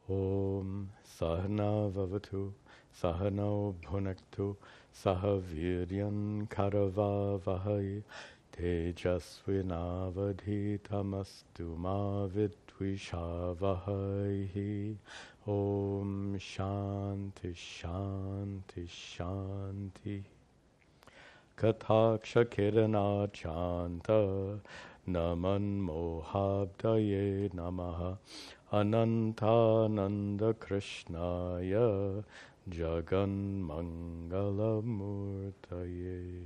Om Sahana Vavatu Sahano Bhunaktu Sahaviryan Karavavahai Tejasvinavadhitamastu ma vidvishavahai. Om Shanti Shanti Shanti. Kataksha Kirana Chanta Naman Mohabdaye Namaha Anantananda Krishnaya Jagan Mangala Murtaye.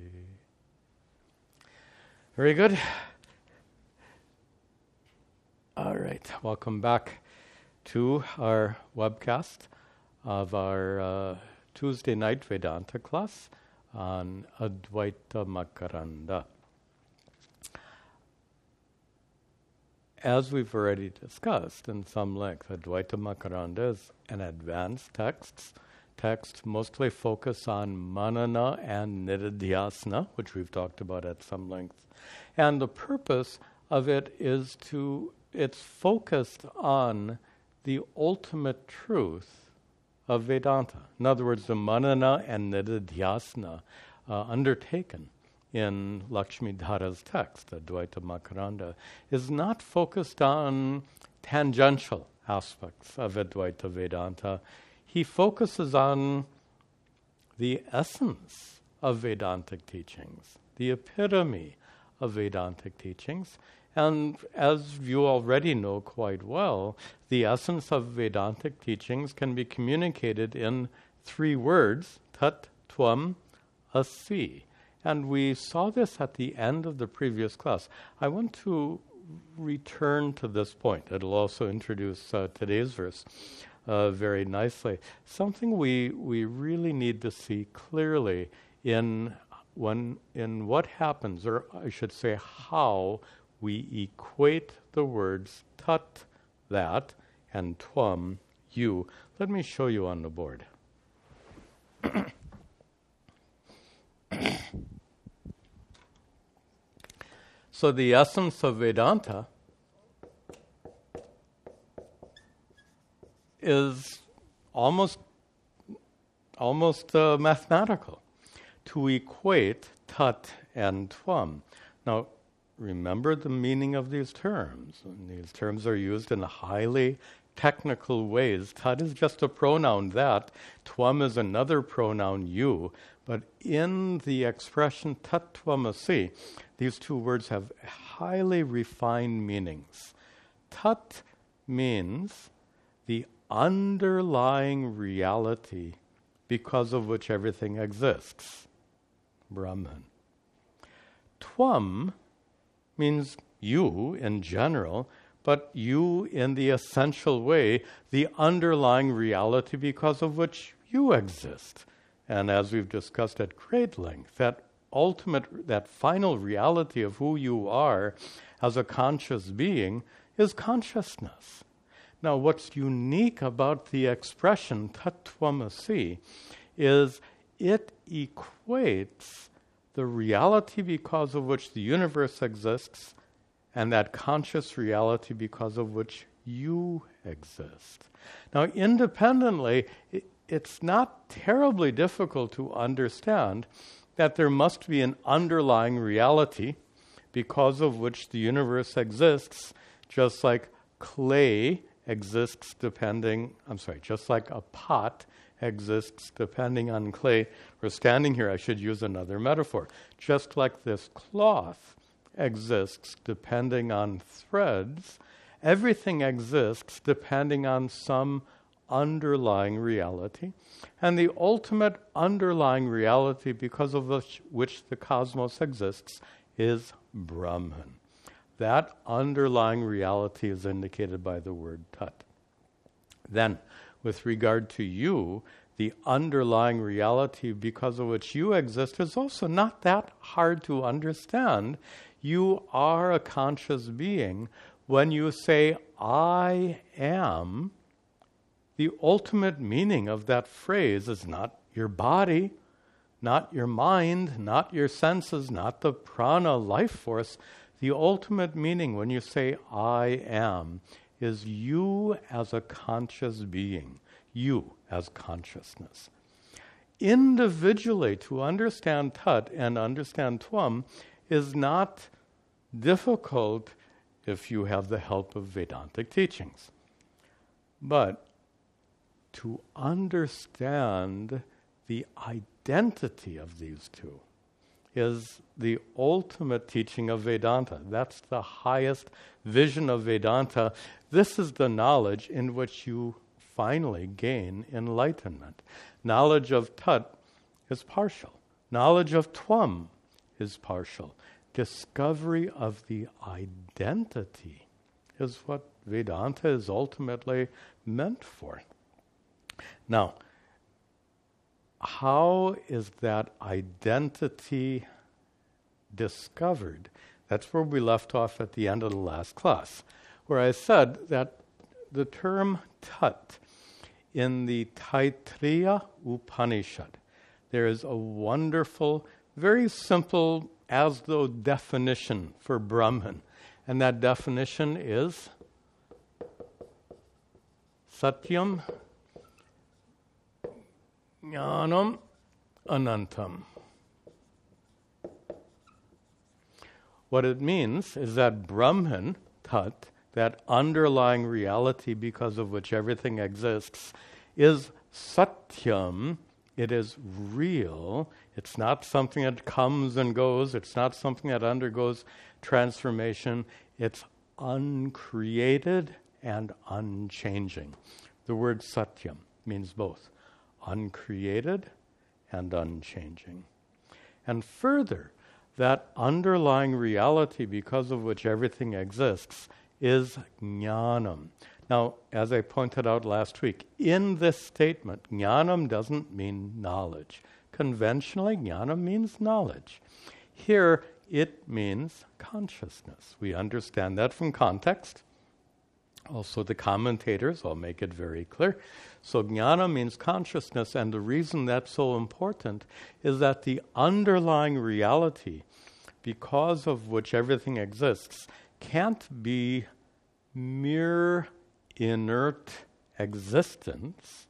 Very good. All right, welcome back to our webcast of our Tuesday night Vedanta class on Advaita Makaranda. As we've already discussed in some length, Advaita Makaranda is an advanced text mostly focused on manana and nididhyasana, which we've talked about at some length. And the purpose of it is it's focused on the ultimate truth of Vedanta. In other words, the manana and nididhyasana undertaken in Lakshmidhara's text, Advaita Makaranda, is not focused on tangential aspects of Advaita Vedanta. He focuses on the essence of Vedantic teachings, the epitome of Vedantic teachings. And as you already know quite well, the essence of Vedantic teachings can be communicated in 3 words, Tat Tvam Asi. And we saw this at the end of the previous class. I want to return to this point. It'll also introduce today's verse very nicely. Something we really need to see clearly in what happens, or I should say how we equate the words tat, that, and tvam, you. Let me show you on the board. So the essence of Vedanta is almost mathematical, to equate tat and tvam. Now, remember the meaning of these terms. And these terms are used in highly technical ways. Tat is just a pronoun that, tvam is another pronoun you, but in the expression tat tvamasi, these 2 words have highly refined meanings. Tat means the underlying reality because of which everything exists, Brahman. Tvam means you in general, but you in the essential way, the underlying reality because of which you exist. And as we've discussed at great length, that final reality of who you are as a conscious being is consciousness. Now, what's unique about the expression tat tvamasi is it equates the reality because of which the universe exists and that conscious reality because of which you exist. Now, independently, it's not terribly difficult to understand that there must be an underlying reality because of which the universe exists, just like clay exists just like a pot exists depending on clay. We're standing here, I should use another metaphor. Just like this cloth exists depending on threads, everything exists depending on some underlying reality. And the ultimate underlying reality because of which the cosmos exists is Brahman. That underlying reality is indicated by the word tat. Then, with regard to you, the underlying reality because of which you exist is also not that hard to understand. You are a conscious being. When you say, I am, the ultimate meaning of that phrase is not your body, not your mind, not your senses, not the prana life force. The ultimate meaning when you say, I am, is you as a conscious being, you as consciousness. Individually, to understand Tat and understand Twam is not difficult if you have the help of Vedantic teachings. But to understand the identity of these two is the ultimate teaching of Vedanta. That's the highest vision of Vedanta. This is the knowledge in which you finally gain enlightenment. Knowledge of Tat is partial. Knowledge of Twam is partial. Discovery of the identity is what Vedanta is ultimately meant for. Now, how is that identity discovered? That's where we left off at the end of the last class, where I said that the term Tat in the Taittiriya Upanishad, there is a wonderful, very simple, as though definition for Brahman. And that definition is Satyam Jnanam Anantam. What it means is that Brahman, Tat, that underlying reality because of which everything exists, is Satyam. It is real. It's not something that comes and goes. It's not something that undergoes transformation. It's uncreated and unchanging. The word Satyam means both uncreated and unchanging. And further, that underlying reality because of which everything exists is Jnanam. Now, as I pointed out last week, in this statement, Jnanam doesn't mean knowledge. Conventionally, Jnanam means knowledge. Here, it means consciousness. We understand that from context. Also, the commentators all make it very clear. So, Jnana means consciousness, and the reason that's so important is that the underlying reality, because of which everything exists, can't be mere inert existence,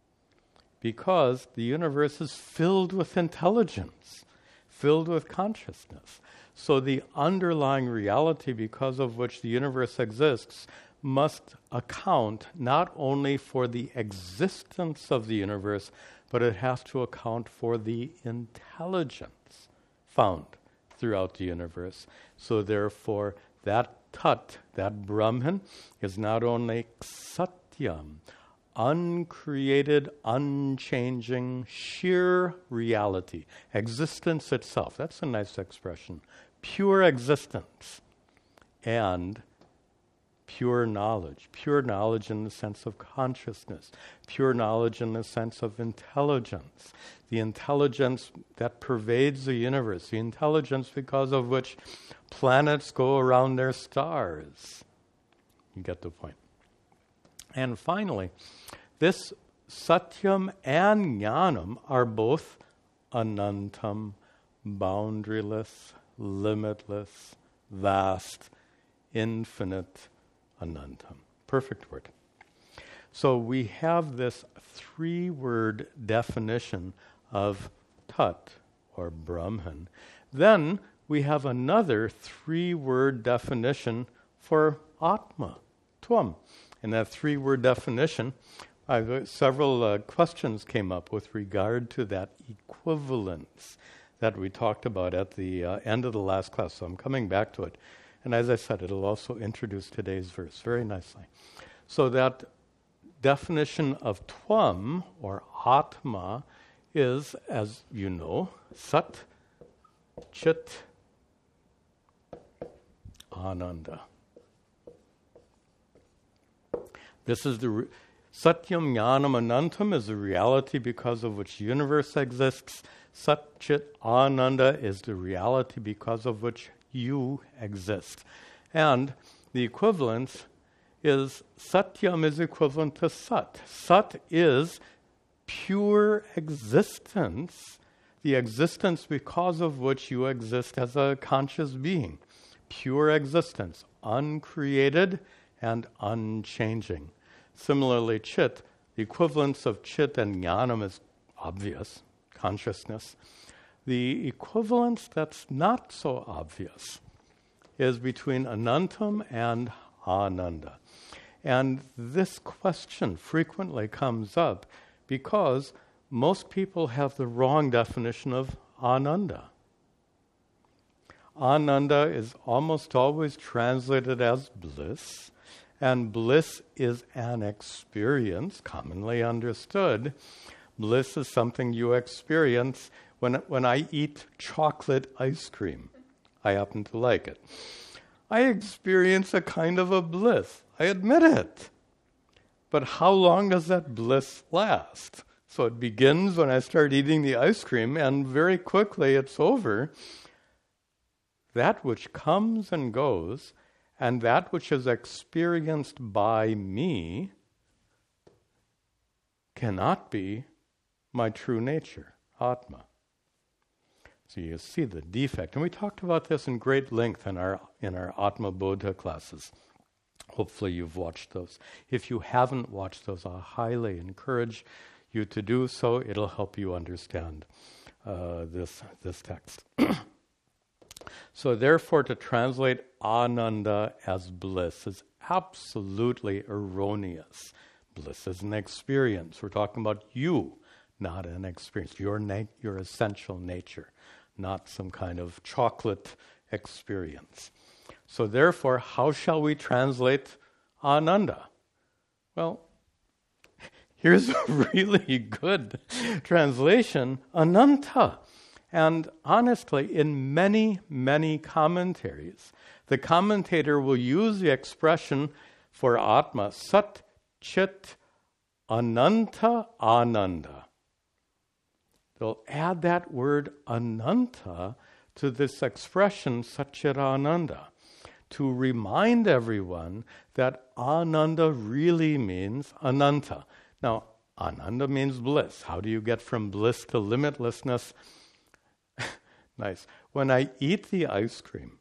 because the universe is filled with intelligence, filled with consciousness. So the underlying reality because of which the universe exists must account not only for the existence of the universe, but it has to account for the intelligence found throughout the universe. So therefore, that Tat, that Brahman, is not only Satyam, uncreated, unchanging, sheer reality, existence itself. That's a nice expression. Pure existence and pure knowledge in the sense of consciousness, pure knowledge in the sense of intelligence, the intelligence that pervades the universe, the intelligence because of which planets go around their stars. You get the point. And finally, this Satyam and Jnanam are both Anantam, boundaryless, limitless, vast, infinite, Anantam. Perfect word. So we have this 3-word definition of Tat, or Brahman. Then we have another 3-word definition for Atma, Twam. And that 3-word definition, several questions came up with regard to that equivalence that we talked about at the end of the last class. So I'm coming back to it. And as I said, it'll also introduce today's verse very nicely. So that definition of Twam, or Atma, is, as you know, Sat, Chit, Ananda. This is the Satyam Jnanam Anantam is the reality because of which the universe exists. Sat Chit Ananda is the reality because of which you exist. And the equivalence is Satyam is equivalent to Sat. Sat is pure existence, the existence because of which you exist as a conscious being. Pure existence, uncreated and unchanging. Similarly, Chit, the equivalence of Chit and Jnanam is obvious, consciousness. The equivalence that's not so obvious is between Anantam and Ananda. And this question frequently comes up because most people have the wrong definition of Ananda. Ananda is almost always translated as bliss, and bliss is an experience, commonly understood. Bliss is something you experience when I eat chocolate ice cream. I happen to like it. I experience a kind of a bliss. I admit it. But how long does that bliss last? So it begins when I start eating the ice cream, and very quickly it's over. That which comes and goes, and that which is experienced by me, cannot be my true nature, Atma. So you see the defect. And we talked about this in great length in our Atma Bodha classes. Hopefully you've watched those. If you haven't watched those, I highly encourage you to do so. It'll help you understand this text. So therefore, to translate Ananda as bliss is absolutely erroneous. Bliss is an experience. We're talking about you, not an experience. Your essential nature, not some kind of chocolate experience. So therefore, how shall we translate Ananda? Well, here's a really good translation, Ananta. And honestly, in many, many commentaries, the commentator will use the expression for Atma, Sat Chit Ananta Ananda. They'll add that word Ananta to this expression, Satchitananda, to remind everyone that Ananda really means Ananta. Now, Ananda means bliss. How do you get from bliss to limitlessness? Nice. When I eat the ice cream,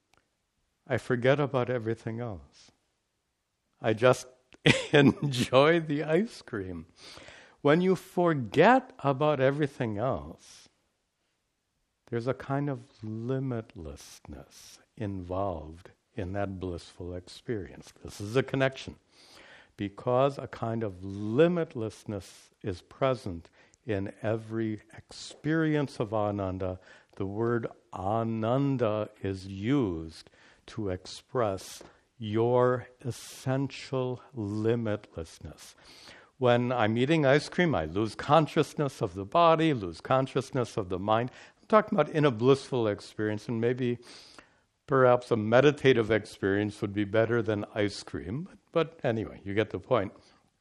I forget about everything else. I just enjoy the ice cream. When you forget about everything else, there's a kind of limitlessness involved in that blissful experience. This is a connection. Because a kind of limitlessness is present in every experience of Ananda, the word Ananda is used to express your essential limitlessness. When I'm eating ice cream, I lose consciousness of the body, lose consciousness of the mind. I'm talking about in a blissful experience, and maybe perhaps a meditative experience would be better than ice cream. But anyway, you get the point.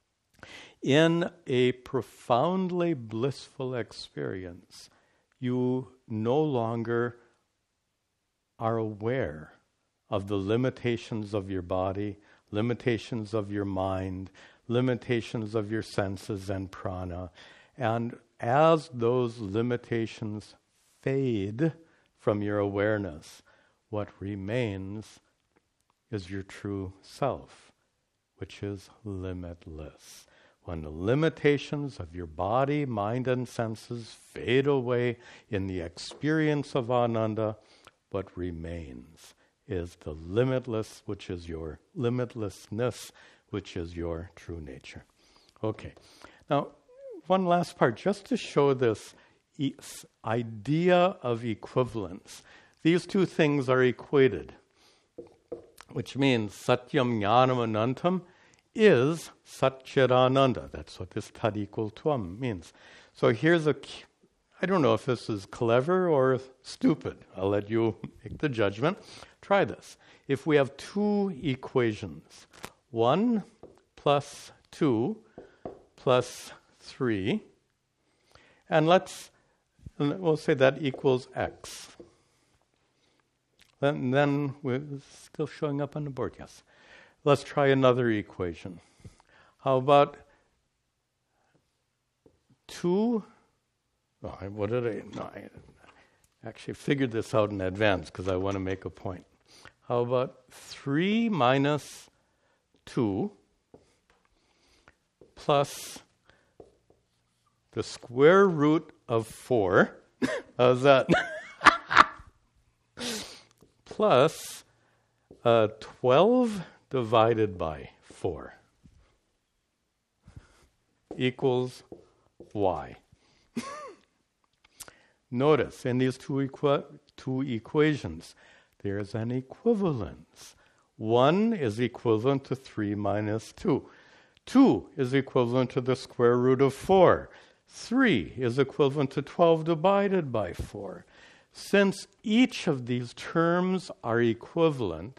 In a profoundly blissful experience, you no longer are aware of the limitations of your body, limitations of your mind, limitations of your senses and prana. And as those limitations fade from your awareness, what remains is your true self, which is limitless. When the limitations of your body, mind, and senses fade away in the experience of Ananda, what remains is the limitless, which is your limitlessness, which is your true nature. Okay. Now, one last part, just to show this idea of equivalence. These two things are equated, which means Satyam Jnanam Anantam is Satchitananda. That's what this tad equal tvam means. So here's I don't know if this is clever or stupid. I'll let you make the judgment. Try this. If we have two equations, 1 plus 2 plus 3, and we'll say that equals x. Then we're still showing up on the board, yes. Let's try another equation. How about 2? I actually figured this out in advance because I want to make a point. How about 3 minus 2 plus the square root of 4. How's that? Plus 12 divided by 4 equals y. Notice in these two equations, there's an equivalence. 1 is equivalent to 3 minus 2. 2 is equivalent to the square root of 4. 3 is equivalent to 12 divided by 4. Since each of these terms are equivalent,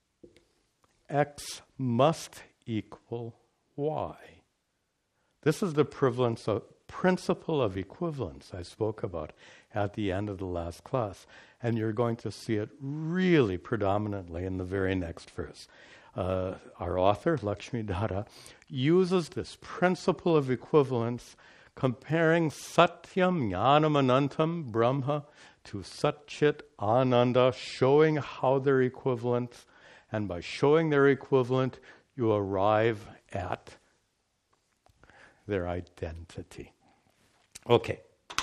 x must equal y. This is the principle of equivalence I spoke about at the end of the last class. And you're going to see it really predominantly in the very next verse. Our author, Lakshmidhara, uses this principle of equivalence, comparing Satyam Jnanam Anantam Brahma to Satchit Ananda, showing how they're equivalent. And by showing they're equivalent, you arrive at their identity. Okay.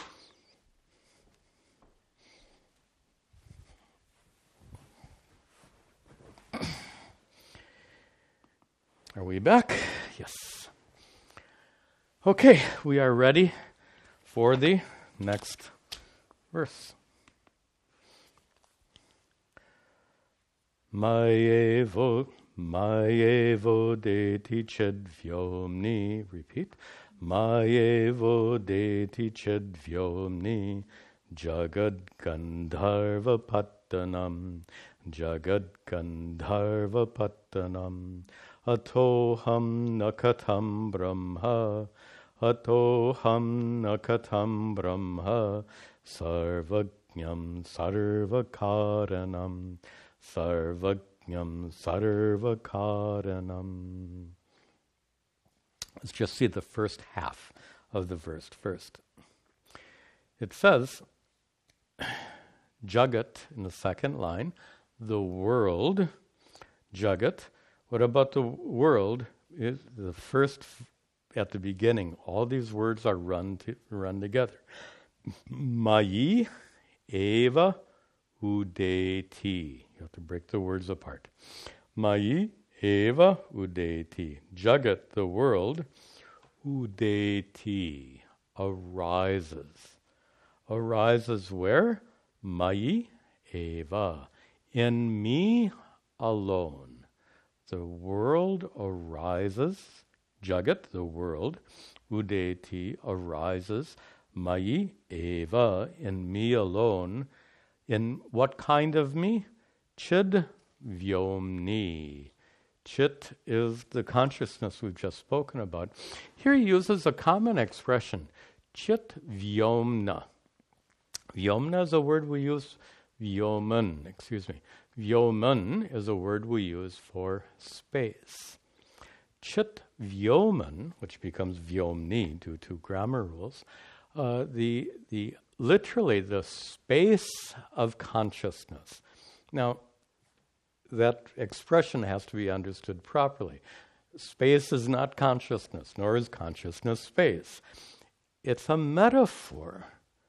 Are we back? Yes. Okay, we are ready for the next verse. Mayevo deti chedvyomni. Repeat. Mayevo deti chedvyomni jagad gandharva pattanam atoham nakatam brahma sarvajñam sarvakaranam. Let's just see the first half of the verse first. It says, Jagat, in the second line, the world, Jagat. What about the world? Is the first, at the beginning, all these words are run together. Mayi eva udeti. You have to break the words apart. Mayi eva udeti. Jagat, the world, udeti, arises. Arises where? Mayi eva. In me alone. The world arises, Jagat, the world, udeti, arises, mayi eva, in me alone. In what kind of me? Chid vyomni. Chit is the consciousness we've just spoken about. Here he uses a common expression, chit vyomna. Vyomna is a word we use, Vyoman is a word we use for space. Chit vyoman, which becomes vyomni due to grammar rules, literally the space of consciousness. Now, that expression has to be understood properly. Space is not consciousness, nor is consciousness space. It's a metaphor.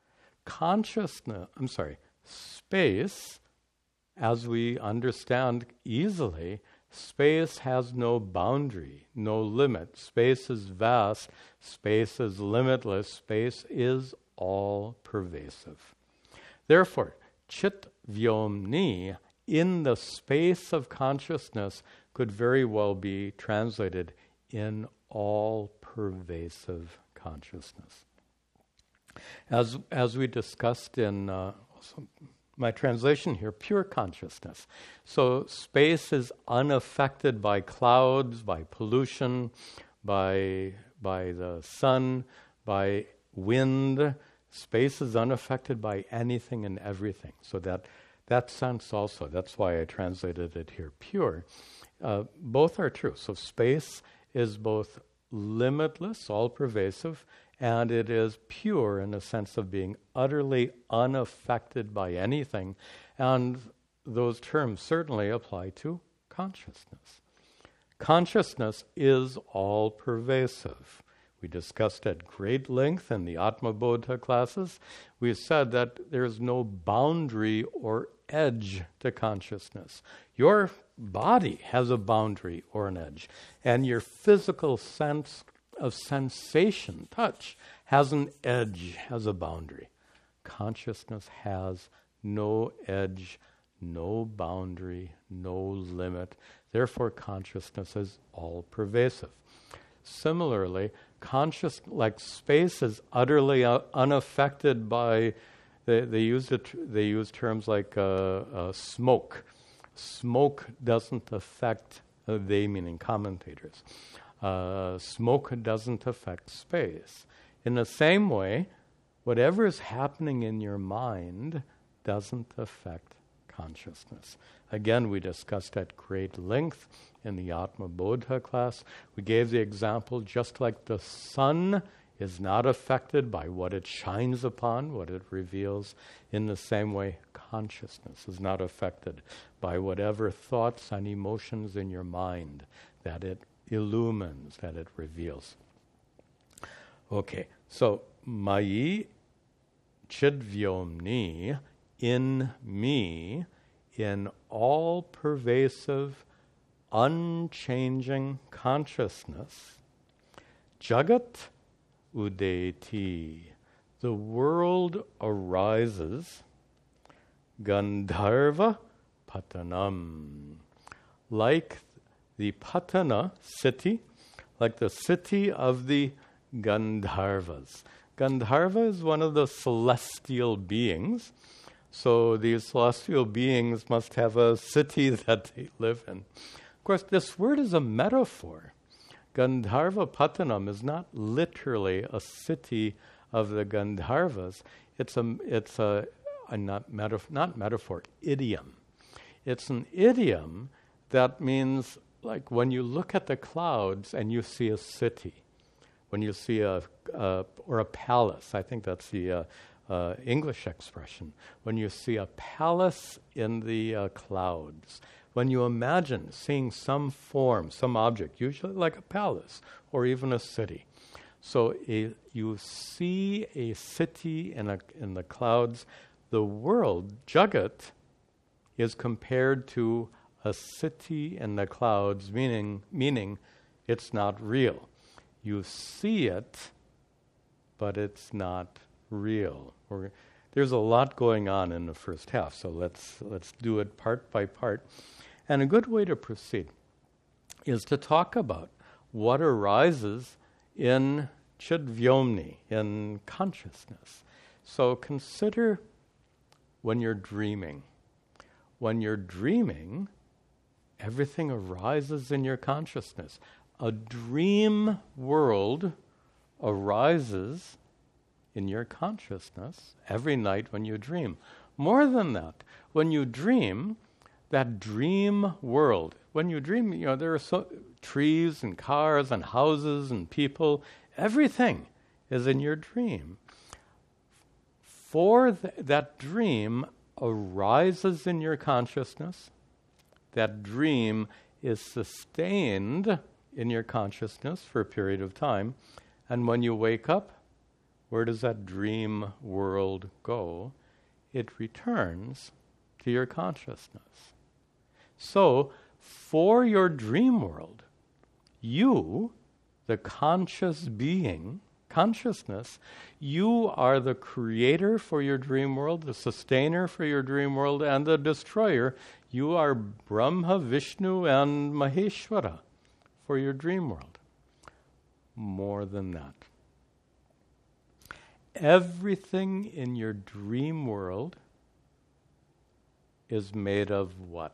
Space, as we understand easily, space has no boundary, no limit. Space is vast, space is limitless, space is all-pervasive. Therefore, chit vyomni, in the space of consciousness, could very well be translated in all-pervasive consciousness. As we discussed in my translation here, pure consciousness. So space is unaffected by clouds, by pollution, by the sun, by wind. Space is unaffected by anything and everything. So that sense also, that's why I translated it here, pure. Both are true. So space is both limitless, all-pervasive, and it is pure in the sense of being utterly unaffected by anything. And those terms certainly apply to consciousness. Consciousness is all-pervasive. We discussed at great length in the Atma Bodha classes. We said that there's no boundary or edge to consciousness. Your body has a boundary or an edge, and your physical sense of sensation, touch, has an edge, has a boundary. Consciousness has no edge, no boundary, no limit. Therefore, consciousness is all-pervasive. Similarly, like space is utterly unaffected by. They use terms like smoke. Smoke doesn't affect. They meaning commentators. Smoke doesn't affect space. In the same way, whatever is happening in your mind doesn't affect consciousness. Again, we discussed at great length in the Atma Bodha class. We gave the example, just like the sun is not affected by what it shines upon, what it reveals, in the same way, consciousness is not affected by whatever thoughts and emotions in your mind that it illumines, that it reveals. Okay, so Mayi Chidvyomni, in me, in all-pervasive, unchanging consciousness, Jagat Udeti, the world arises, Gandharva Patanam, like the Patana city, like the city of the Gandharvas. Gandharva is one of the celestial beings. So these celestial beings must have a city that they live in. Of course, this word is a metaphor. Gandharva Patanam is not literally a city of the Gandharvas. It's a not metaphor, idiom. It's an idiom that means, like, when you look at the clouds and you see a city, when you see or a palace. I think that's the English expression. When you see a palace in the clouds, when you imagine seeing some form, some object, usually like a palace or even a city. So you see a city in the clouds. The world, Jagat, is compared to a city in the clouds, meaning it's not real. You see it, but it's not real. There's a lot going on in the first half, so let's do it part by part. And a good way to proceed is to talk about what arises in Chidvyomni, in consciousness. So consider when you're dreaming. When you're dreaming, everything arises in your consciousness. A dream world arises in your consciousness every night when you dream. More than that, when you dream, that dream world, when you dream, there are trees and cars and houses and people, everything is in your dream. For that dream arises in your consciousness, that dream is sustained in your consciousness for a period of time, and when you wake up, where does that dream world go? It returns to your consciousness. So, for your dream world, you, the conscious being, consciousness, you are the creator for your dream world, the sustainer for your dream world, and the destroyer. You are Brahma, Vishnu, and Maheshwara for your dream world. More than that. Everything in your dream world is made of what?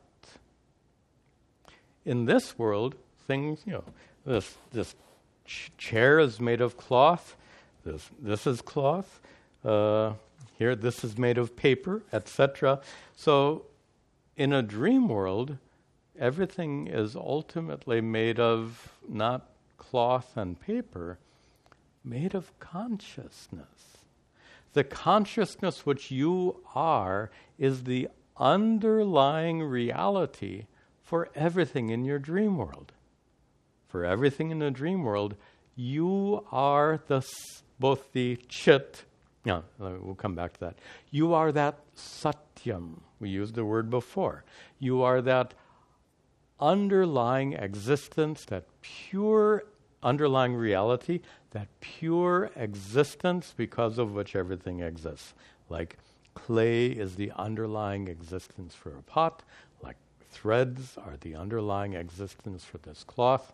In this world, things, this chair is made of cloth. This is cloth. Here, this is made of paper, etc. So, in a dream world, everything is ultimately made of not cloth and paper, made of consciousness. The consciousness which you are is the underlying reality for everything in your dream world. for everything in the dream world, you are both the chit. Yeah, we'll come back to that. You are that satyam. We used the word before. You are that underlying existence, that pure underlying reality, that pure existence because of which everything exists. Like clay is the underlying existence for a pot, like threads are the underlying existence for this cloth.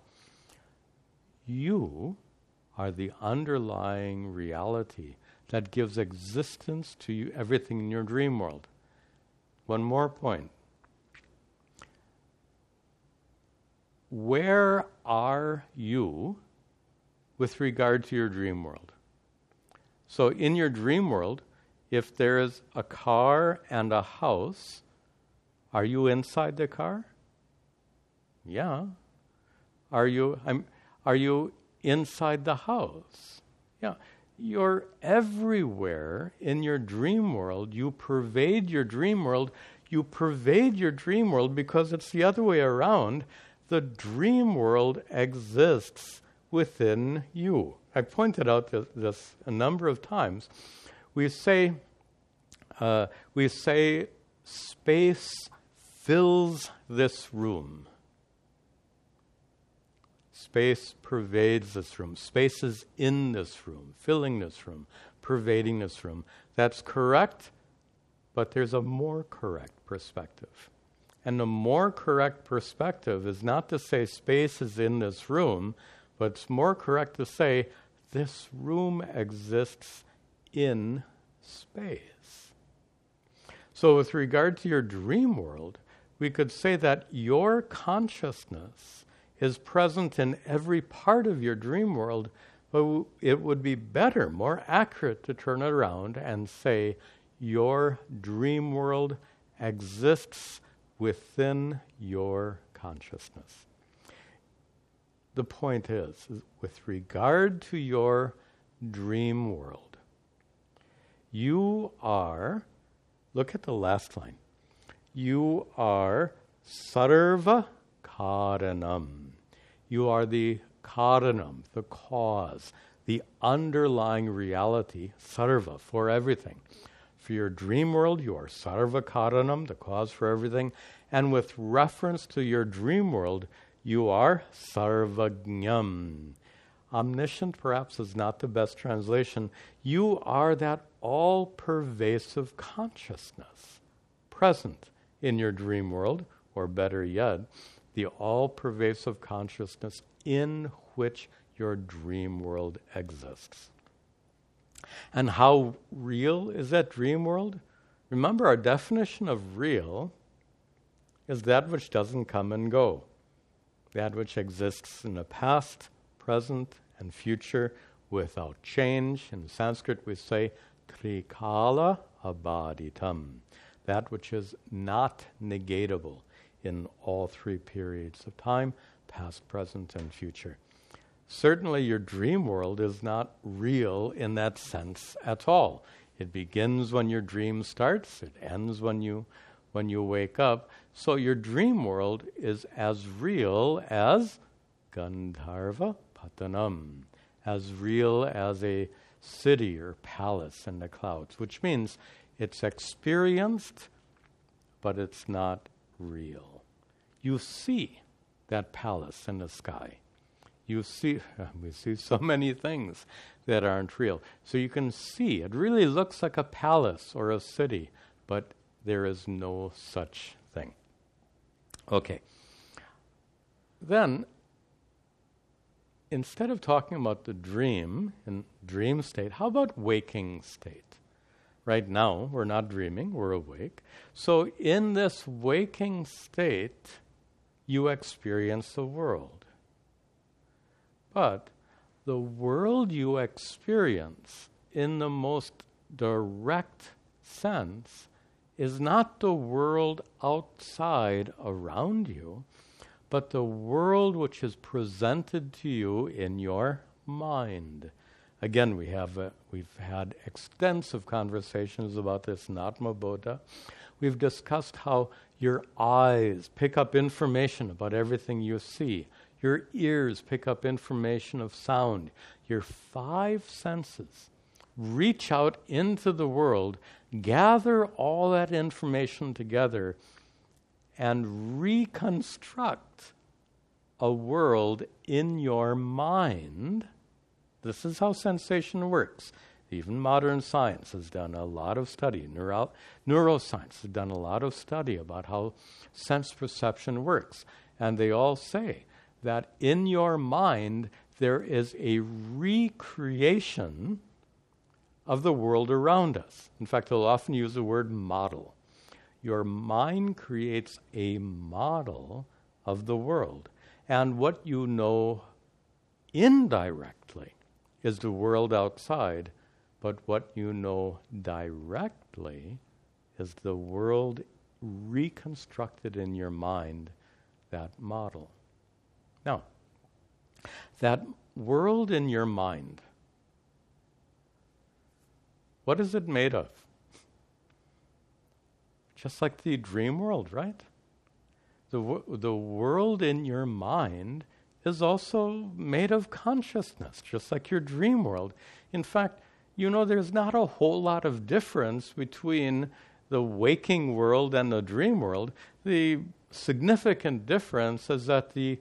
You are the underlying reality that gives existence to you, everything in your dream world. One more point. Where are you with regard to your dream world? So in your dream world, if there is a car and a house, are you inside the car? Yeah. Are you inside the house? Yeah. You're everywhere in your dream world. You pervade your dream world. You pervade your dream world because it's the other way around. The dream world exists within you. I pointed out this a number of times. We say space fills this room. Space pervades this room. Space is in this room, filling this room, pervading this room. That's correct, but there's a more correct perspective. And the more correct perspective is not to say space is in this room, but it's more correct to say this room exists in space. So with regard to your dream world, we could say that your consciousness is present in every part of your dream world, but it would be better, more accurate to turn it around and say your dream world exists within your consciousness. The point is, with regard to your dream world, you are, look at the last line, you are sarva karanam. You are the karanam, the cause, the underlying reality, sarva, for everything. For your dream world, you are sarva karanam, the cause for everything. And with reference to your dream world, you are sarvagnyam. Omniscient perhaps is not the best translation. You are that all-pervasive consciousness present in your dream world, or better yet, the all-pervasive consciousness in which your dream world exists. And how real is that dream world? Remember, our definition of real is that which doesn't come and go, that which exists in the past, present, and future without change. In Sanskrit we say trikala abaditam, that which is not negatable in all three periods of time, past, present, and future. Certainly your dream world is not real in that sense at all. It begins when your dream starts, it ends when you wake up. So your dream world is as real as Gandharva Patanam, as real as a city or palace in the clouds, which means it's experienced, but it's not real. You see that palace in the sky. We see so many things that aren't real. So you can see, it really looks like a palace or a city, but there is no such thing. Okay. Then, instead of talking about the dream and dream state, how about waking state? Right now, we're not dreaming, we're awake. So in this waking state, you experience the world. But the world you experience in the most direct sense is not the world outside around you, but the world which is presented to you in your mind. Again, we've had extensive conversations about this in Atma Bodha. We've discussed how your eyes pick up information about everything you see. Your ears pick up information of sound. Your 5 senses reach out into the world, gather all that information together, and reconstruct a world in your mind. This is how sensation works. Even modern science has done a lot of study. Neuroscience has done a lot of study about how sense perception works. And they all say that in your mind there is a recreation of the world around us. In fact, they'll often use the word model. Your mind creates a model of the world. And what you know indirectly is the world outside, but what you know directly is the world reconstructed in your mind, that model. Now, that world in your mind, what is it made of? Just like the dream world, right? The world in your mind is also made of consciousness, just like your dream world. In fact, you know, there's not a whole lot of difference between the waking world and the dream world. The significant difference is that the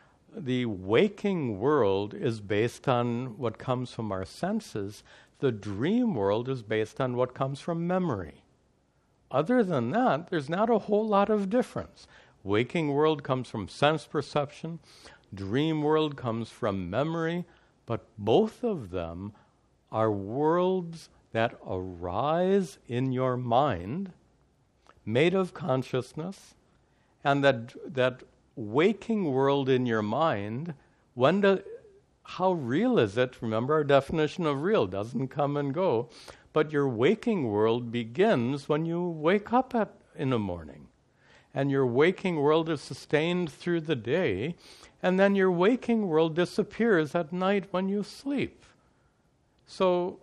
waking world is based on what comes from our senses. The dream world is based on what comes from memory. Other than that, there's not a whole lot of difference. Waking world comes from sense perception. Dream world comes from memory. But both of them are worlds that arise in your mind, made of consciousness, and that waking world in your mind, how real is it? Remember, our definition of real doesn't come and go, but your waking world begins when you wake up in the morning. And your waking world is sustained through the day, and then your waking world disappears at night when you sleep. So,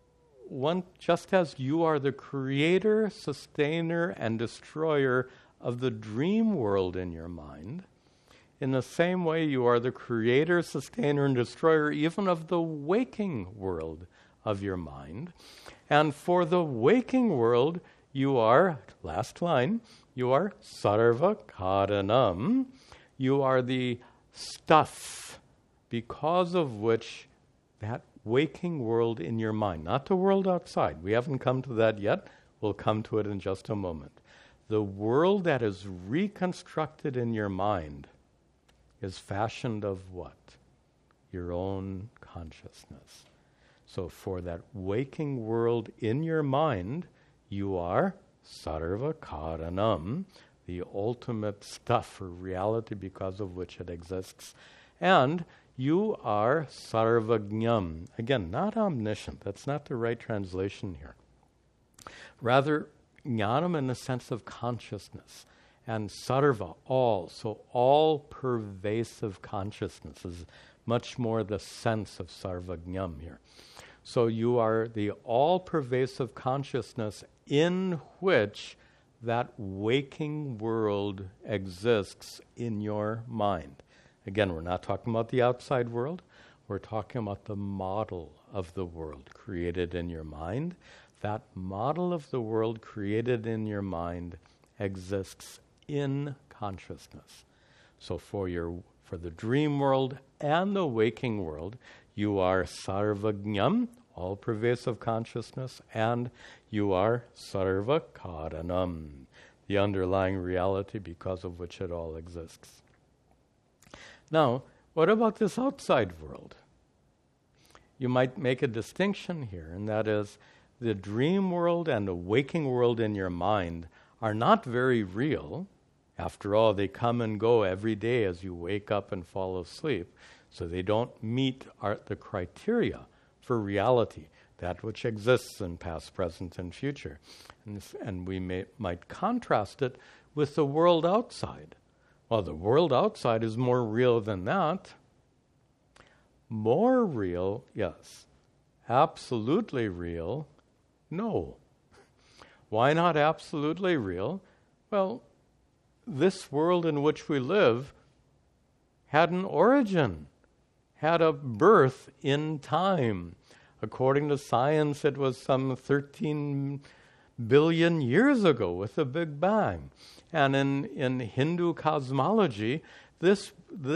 just as you are the creator, sustainer, and destroyer of the dream world in your mind, in the same way you are the creator, sustainer, and destroyer even of the waking world of your mind. And for the waking world, you are, last line, you are sarva karanam. You are the stuff because of which that waking world in your mind, not the world outside. We haven't come to that yet. We'll come to it in just a moment. The world that is reconstructed in your mind is fashioned of what? Your own consciousness. So for that waking world in your mind, you are sarva karanam, the ultimate stuff or reality because of which it exists. And you are sarvagnyam. Again, not omniscient. That's not the right translation here. Rather, jnanam in the sense of consciousness. And sarva, all. So all-pervasive consciousness is much more the sense of sarvagnyam here. So you are the all-pervasive consciousness in which that waking world exists in your mind. Again, we're not talking about the outside world. We're talking about the model of the world created in your mind. That model of the world created in your mind exists in consciousness. So for the dream world and the waking world, you are sarvagnyam, all-pervasive consciousness, and you are sarva karanam, the underlying reality because of which it all exists. Now, what about this outside world? You might make a distinction here, and that is the dream world and the waking world in your mind are not very real. After all, they come and go every day as you wake up and fall asleep, so they don't meet the criteria for reality, that which exists in past, present, and future. And we might contrast it with the world outside. Well, the world outside is more real than that. More real, yes. Absolutely real, no. Why not absolutely real? Well, this world in which we live had an origin, had a birth in time. According to science, it was some 13 billion years ago with the Big Bang. And in Hindu cosmology, this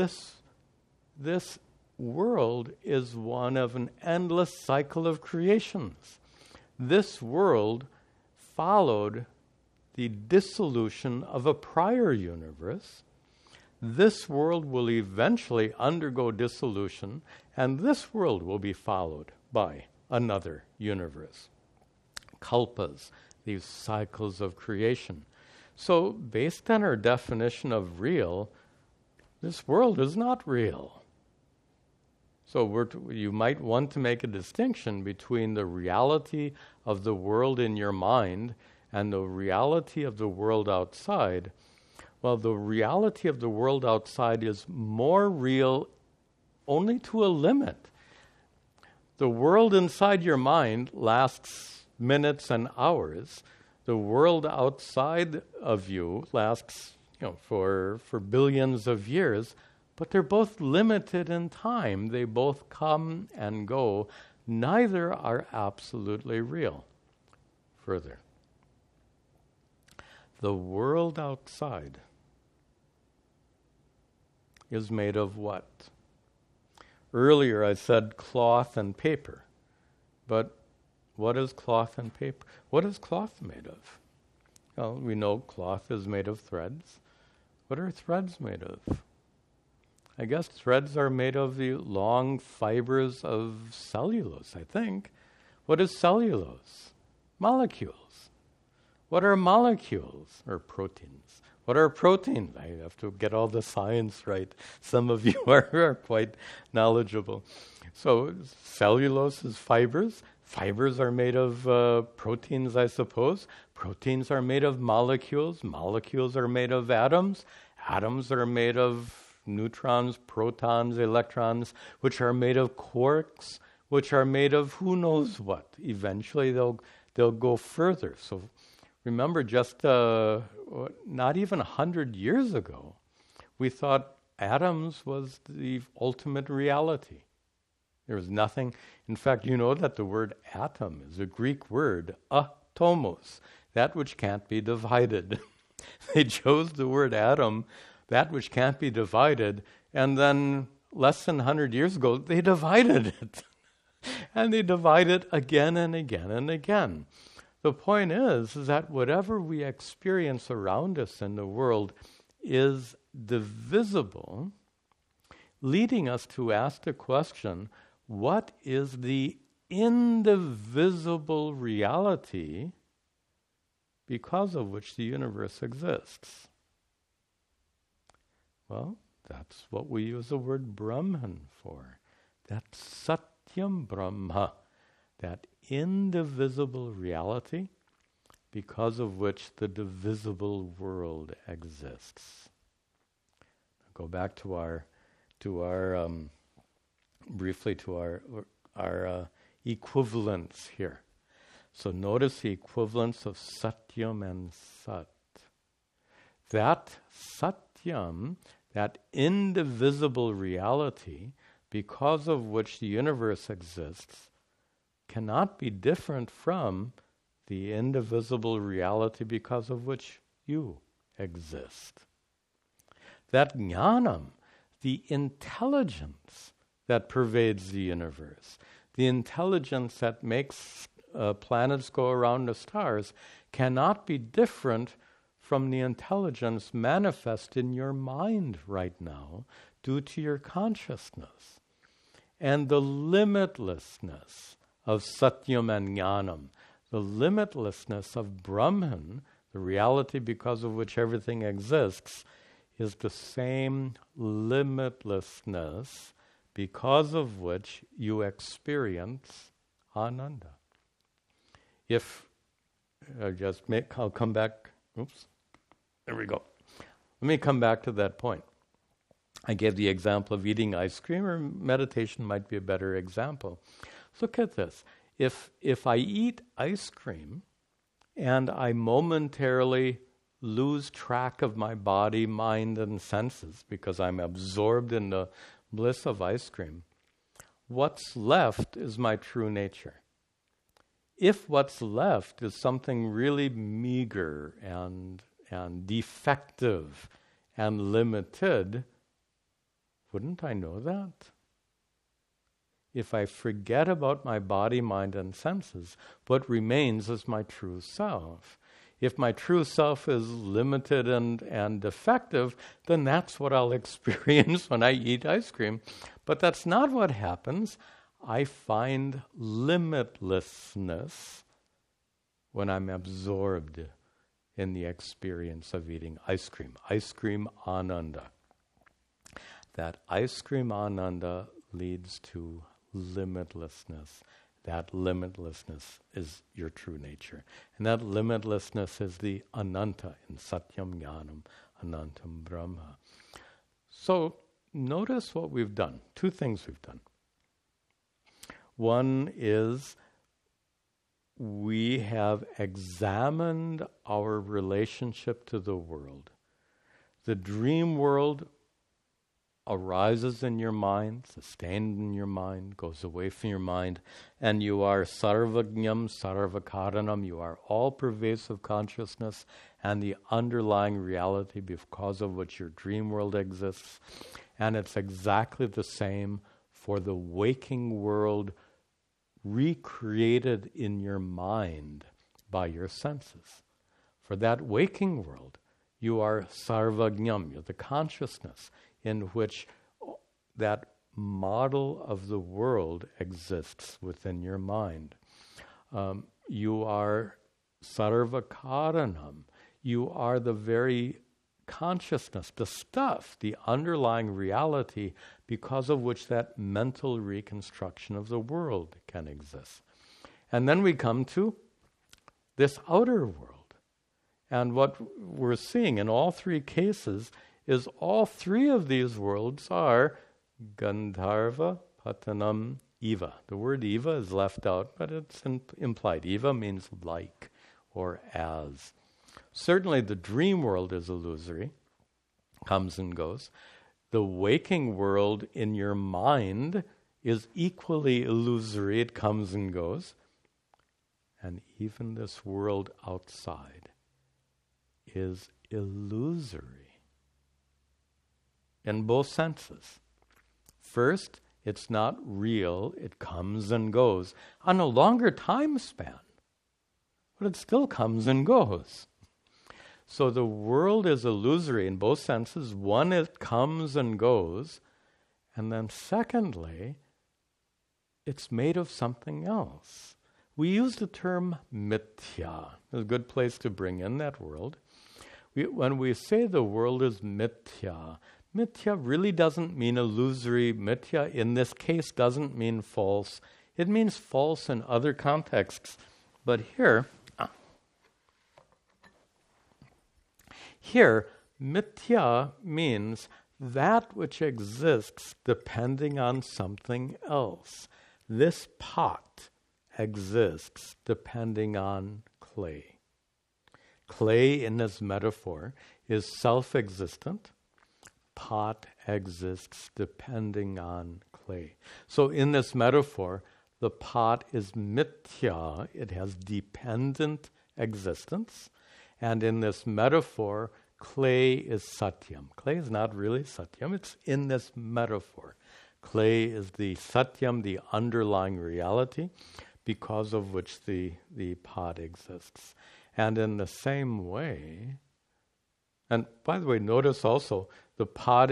world is one of an endless cycle of creations. This world followed the dissolution of a prior universe. This world will eventually undergo dissolution, and this world will be followed by another universe. Kalpas, these cycles of creation. So, based on our definition of real, this world is not real. So you might want to make a distinction between the reality of the world in your mind and the reality of the world outside. Well, the reality of the world outside is more real only to a limit. The world inside your mind lasts minutes and hours. The world outside of you lasts, for billions of years. But they're both limited in time. They both come and go. Neither are absolutely real. Further, the world outside is made of what? Earlier I said cloth and paper. But what is cloth and paper? What is cloth made of? Well, we know cloth is made of threads. What are threads made of? I guess threads are made of the long fibers of cellulose, I think. What is cellulose? Molecules. What are molecules? Or proteins. What are proteins? I have to get all the science right. Some of you are quite knowledgeable. So cellulose is fibers. Fibers are made of proteins, I suppose. Proteins are made of molecules. Molecules are made of atoms. Atoms are made of neutrons, protons, electrons, which are made of quarks, which are made of who knows what. Eventually they'll go further. So remember, just not even 100 years ago, we thought atoms was the ultimate reality. There was nothing. In fact, you know that the word atom is a Greek word, atomos, that which can't be divided. They chose the word atom, that which can't be divided, and then less than 100 years ago, they divided it. And they divide it again and again and again. The point is that whatever we experience around us in the world is divisible, leading us to ask the question, what is the indivisible reality because of which the universe exists? Well, that's what we use the word Brahman for. That's Satyam Brahma, that indivisible reality because of which the divisible world exists. I'll go back to our briefly to our equivalents here. So notice the equivalence of Satyam and Sat. That Satyam, that indivisible reality, because of which the universe exists, cannot be different from the indivisible reality because of which you exist. That jnanam, the intelligence that pervades the universe, the intelligence that makes planets go around the stars, cannot be different from the intelligence manifest in your mind right now due to your consciousness. And the limitlessness of Satyam and Jnanam, the limitlessness of Brahman, the reality because of which everything exists, is the same limitlessness because of which you experience Ananda. I'll come back. Oops. There we go. Let me come back to that point. I gave the example of eating ice cream, or meditation might be a better example. Look at this. If I eat ice cream and I momentarily lose track of my body, mind, and senses because I'm absorbed in the bliss of ice cream, what's left is my true nature. If what's left is something really meager and defective and limited, wouldn't I know that? If I forget about my body, mind, and senses, what remains is my true self. If my true self is limited and defective, then that's what I'll experience when I eat ice cream. But that's not what happens. I find limitlessness when I'm absorbed in the experience of eating ice cream ananda. That ice cream ananda leads to limitlessness. That limitlessness is your true nature. And that limitlessness is the ananta in Satyam Jnanam, Anantam Brahma. So notice what we've done. Two things we've done. One is we have examined our relationship to the world. The dream world arises in your mind, sustained in your mind, goes away from your mind, and you are sarvagnyam, sarvakaranam, you are all-pervasive consciousness and the underlying reality because of which your dream world exists. And it's exactly the same for the waking world recreated in your mind by your senses. For that waking world, you are sarvagnyam, you're the consciousness in which that model of the world exists within your mind. You are sarvakaranam. You are the very consciousness, the stuff, the underlying reality because of which that mental reconstruction of the world can exist. And then we come to this outer world. And what we're seeing in all three cases is all three of these worlds are Gandharva, Patanam, Eva. The word Eva is left out, but it's implied. Eva means like or as. Certainly the dream world is illusory, comes and goes. The waking world in your mind is equally illusory, it comes and goes. And even this world outside is illusory in both senses. First, it's not real, it comes and goes on a longer time span, but it still comes and goes. So the world is illusory in both senses. One, it comes and goes, and then secondly, it's made of something else. We use the term mithya. It's a good place to bring in that world. When we say the world is mithya, mithya really doesn't mean illusory. Mithya in this case doesn't mean false. It means false in other contexts. But here, mithya means that which exists depending on something else. This pot exists depending on clay. Clay in this metaphor is self-existent. Pot exists depending on clay. So in this metaphor, the pot is mithya. It has dependent existence. And in this metaphor, clay is satyam. Clay is not really satyam. It's in this metaphor. Clay is the satyam, the underlying reality, because of which the pot exists. And in the same way, and by the way, notice also, the pot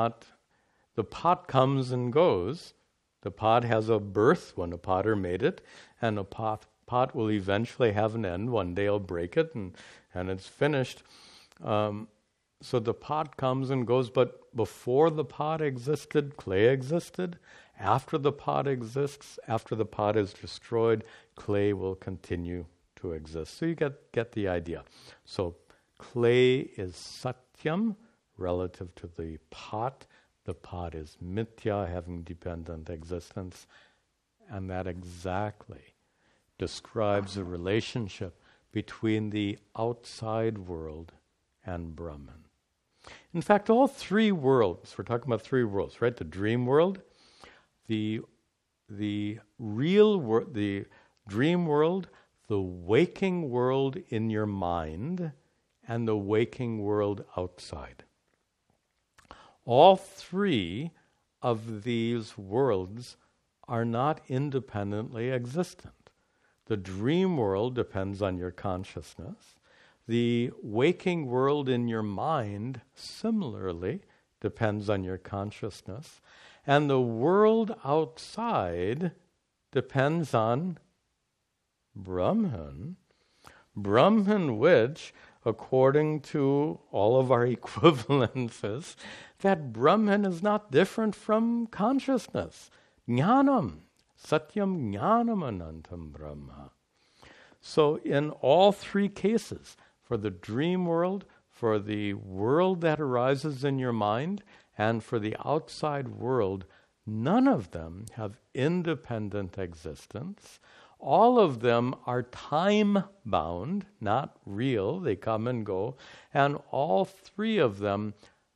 comes and goes. The pot has a birth when a potter made it, and the pot will eventually have an end. One day it'll break it, and it's finished. So the pot comes and goes, but before the pot existed, clay existed. After the pot exists, after the pot is destroyed, clay will continue to exist. So you get the idea. So clay is satyam relative to the pot. The pot is mithya, having dependent existence. And that exactly describes the relationship between the outside world and Brahman. In fact, all three worlds, we're talking about three worlds, right? The dream world, the real world, the dream world, the waking world in your mind, and the waking world outside. All three of these worlds are not independently existent. The dream world depends on your consciousness. The waking world in your mind, similarly, depends on your consciousness. And the world outside depends on Brahman. Brahman, which, according to all of our equivalences, that Brahman is not different from consciousness. Jnanam, satyam jnanam anantam brahma. So in all three cases, for the dream world, for the world that arises in your mind, and for the outside world, none of them have independent existence. All of them are time-bound, not real. They come and go. And all three of them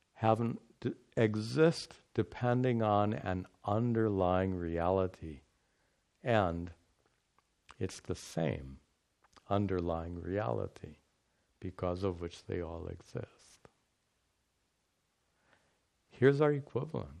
exist depending on an underlying reality. And it's the same underlying reality because of which they all exist. Here's our equivalence.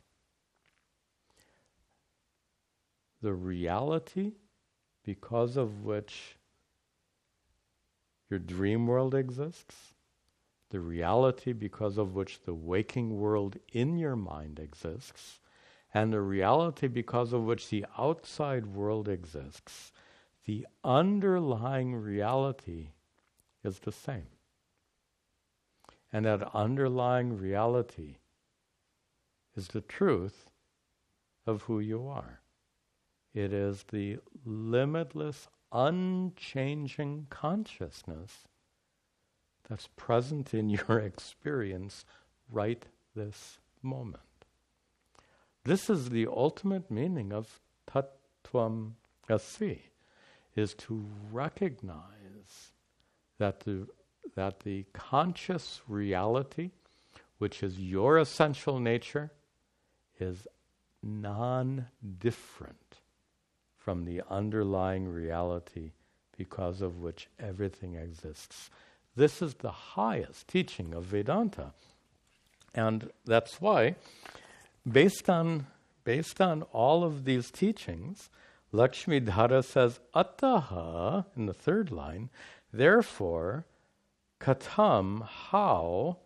The reality because of which your dream world exists, the reality because of which the waking world in your mind exists, and the reality because of which the outside world exists, the underlying reality is the same. And that underlying reality is the truth of who you are. It is the limitless, unchanging consciousness that's present in your experience right this moment. This is the ultimate meaning of Tattvam Asi, is to recognize that the conscious reality, which is your essential nature, is non-different from the underlying reality because of which everything exists. This is the highest teaching of Vedanta. And that's why, based on all of these teachings, Lakshmidhara says, Ataha, in the third line, therefore, katam, how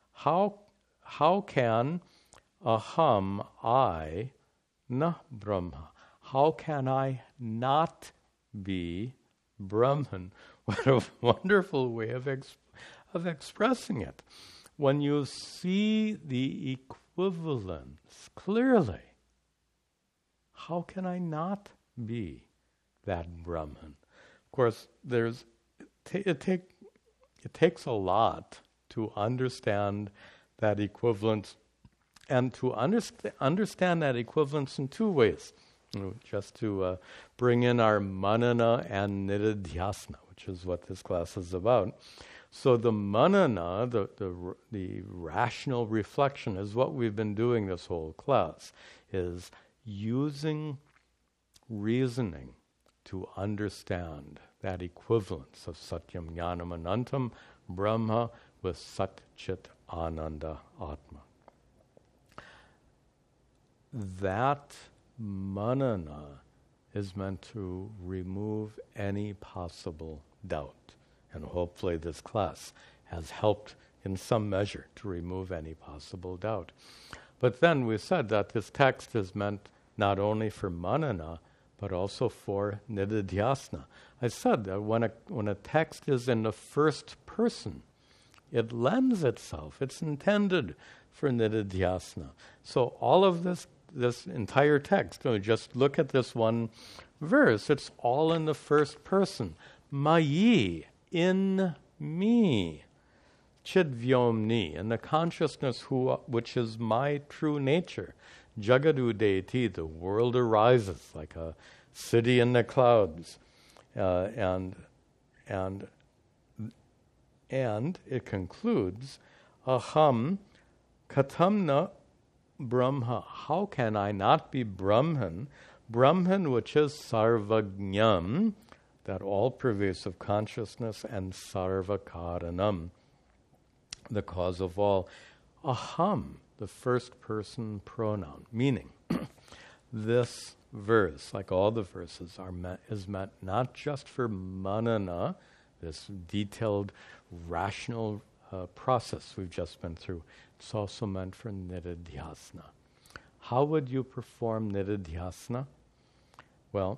can aham, I, na Brahma? How can I not be Brahman? What a wonderful way of expressing it. When you see the equivalence clearly, how can I not be that Brahman? Of course, it takes a lot to understand that equivalence, and to understand that equivalence in two ways. Just to bring in our manana and nididhyasana, which is what this class is about. So the manana, the rational reflection, is what we've been doing this whole class, is using reasoning to understand that equivalence of Satyam Jnanam Anantam Brahma with Sat Chit Ananda Atma. That manana is meant to remove any possible doubt. And hopefully this class has helped in some measure to remove any possible doubt. But then we said that this text is meant not only for manana, but also for nididhyasana. I said that when a text is in the first person, it lends itself. It's intended for nididhyasana. So all of this entire text, just look at this one verse. It's all in the first person. Mayi, in me. Chidvyomni, in the consciousness which is my true nature. Jagadu Deiti, the world arises like a city in the clouds. And And it concludes, aham katamna Brahma. How can I not be Brahman? Brahman, which is sarvajnam, that all-pervasive consciousness, and sarvakaranam, the cause of all. Aham, the first-person pronoun, meaning this verse, like all the verses, is meant not just for manana, this detailed, rational process we've just been through. It's also meant for nididhyasana. How would you perform nididhyasana? Well,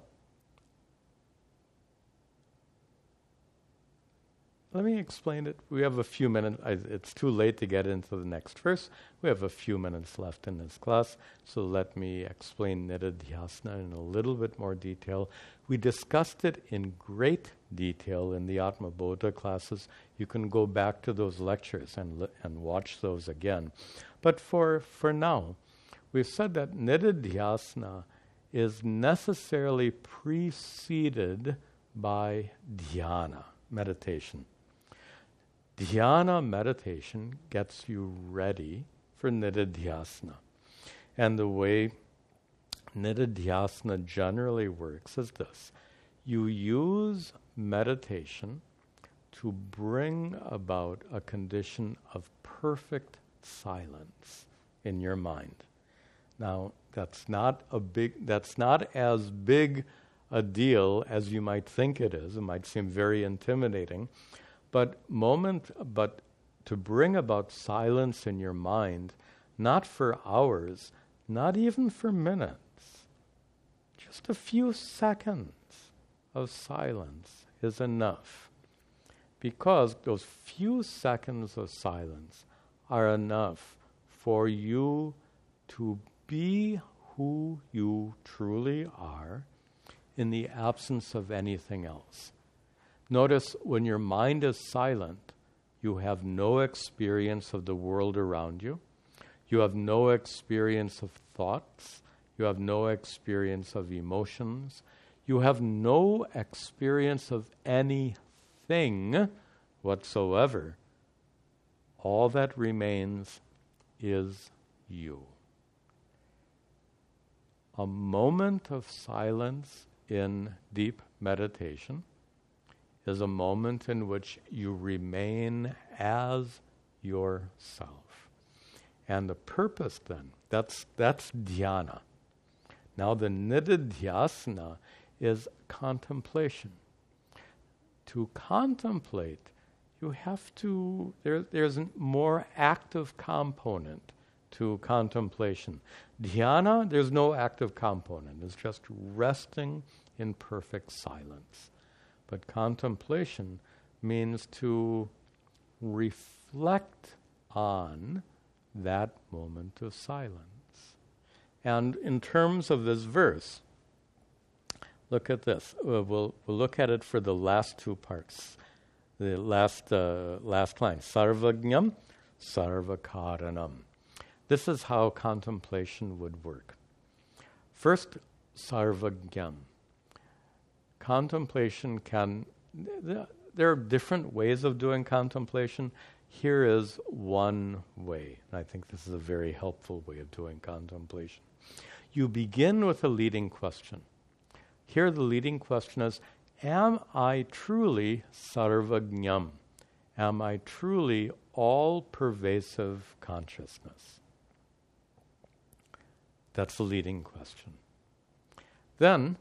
let me explain it. We have a few minutes. It's too late to get into the next verse. We have a few minutes left in this class, so let me explain nididhyasana in a little bit more detail. We discussed it in great detail in the Atma Bodha classes. You can go back to those lectures and watch those again. But for now, we've said that nididhyasana is necessarily preceded by dhyana, meditation. Dhyana meditation gets you ready for nididhyasana. And the way nididhyasana generally works is this. You use meditation to bring about a condition of perfect silence in your mind. Now, that's not as big a deal as you might think it is. It might seem very intimidating. But to bring about silence in your mind, not for hours, not even for minutes, just a few seconds of silence is enough. Because those few seconds of silence are enough for you to be who you truly are in the absence of anything else. Notice when your mind is silent, you have no experience of the world around you. You have no experience of thoughts. You have no experience of emotions. You have no experience of anything whatsoever. All that remains is you. A moment of silence in deep meditation is a moment in which you remain as yourself. And the purpose then, that's dhyana. Now the nididhyasana is contemplation. To contemplate, you have to, there's a more active component to contemplation. Dhyana, there's no active component. It's just resting in perfect silence. But contemplation means to reflect on that moment of silence. And in terms of this verse, look at this. We'll look at it for the last two parts. The last line, sarvajnam, sarvakaranam. This is how contemplation would work. First, sarvajnam. Contemplation there are different ways of doing contemplation. Here is one way. And I think this is a very helpful way of doing contemplation. You begin with a leading question. Here the leading question is, am I truly sarvajnam? Am I truly all-pervasive consciousness? That's the leading question. Then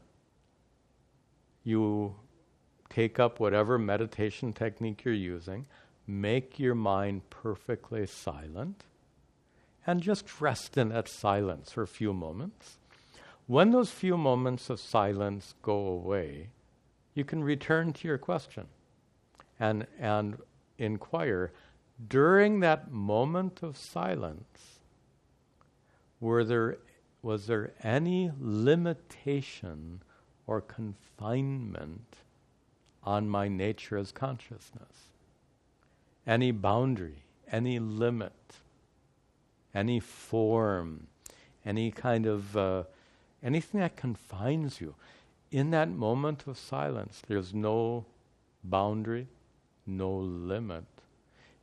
you take up whatever meditation technique you're using, make your mind perfectly silent, and just rest in that silence for a few moments. When those few moments of silence go away, you can return to your question and inquire, during that moment of silence, was there any limitation or confinement on my nature as consciousness? Any boundary, any limit, any form, any kind of, anything that confines you. In that moment of silence, there's no boundary, no limit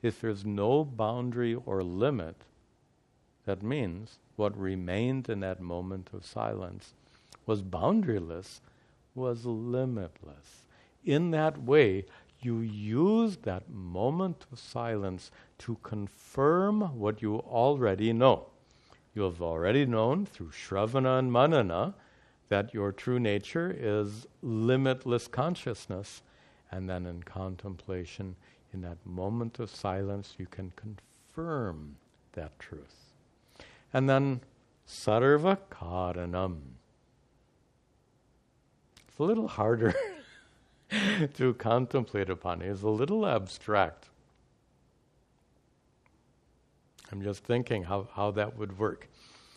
if there's no boundary or limit, that means what remained in that moment of silence was boundaryless, was limitless. In that way, you use that moment of silence to confirm what you already know. You have already known through Shravana and Manana that your true nature is limitless consciousness. And then in contemplation, in that moment of silence, you can confirm that truth. And then sarva karanam. It's a little harder to contemplate upon. It's a little abstract. I'm just thinking how that would work.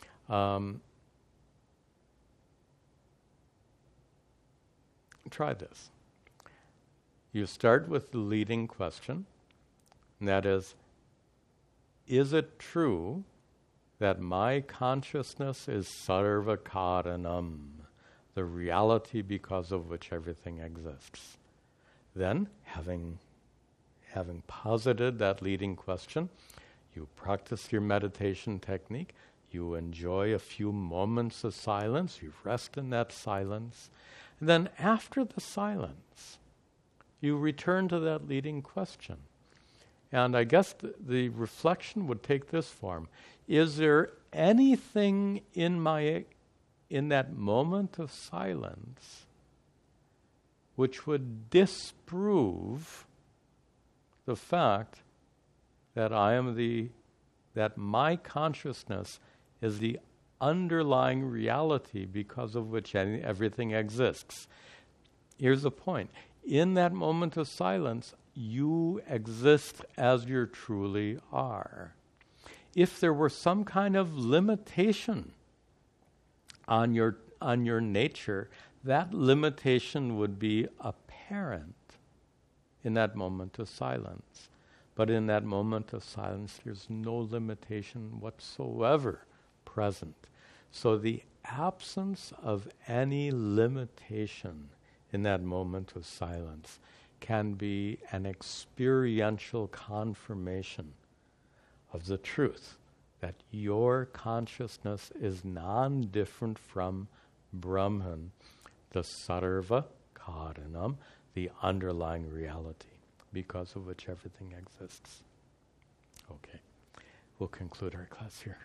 Try this. You start with the leading question, and that is it true that my consciousness is sarva karanam, the reality because of which everything exists? Then, having posited that leading question, you practice your meditation technique, you enjoy a few moments of silence, you rest in that silence, and then after the silence, you return to that leading question. And I guess the reflection would take this form. Is there anything in that moment of silence which would disprove the fact that that my consciousness is the underlying reality because of which everything exists? Here's the point. In that moment of silence, you exist as you truly are. If there were some kind of limitation on your nature, that limitation would be apparent in that moment of silence. But in that moment of silence, there's no limitation whatsoever present. So the absence of any limitation in that moment of silence can be an experiential confirmation of the truth that your consciousness is non-different from Brahman, the sarva karanam, the underlying reality because of which everything exists. Okay, we'll conclude our class here.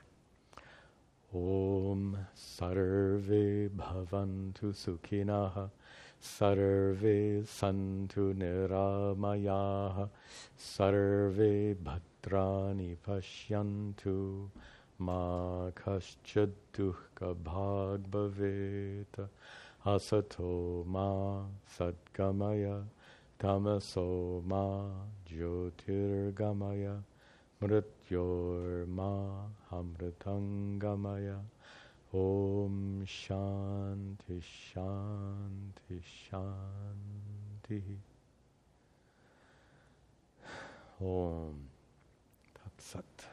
Om sarve bhavantu sukhinah, sarve santu niramayaha, sarve bhadrani pashyantu, ma kaschid dukkha bhag bhaveta, asato ma sadgamaya, tamaso ma jyotirgamaya, mrityor ma amritangamaya. Om Shanti Shanti Shanti. Om Tat Sat.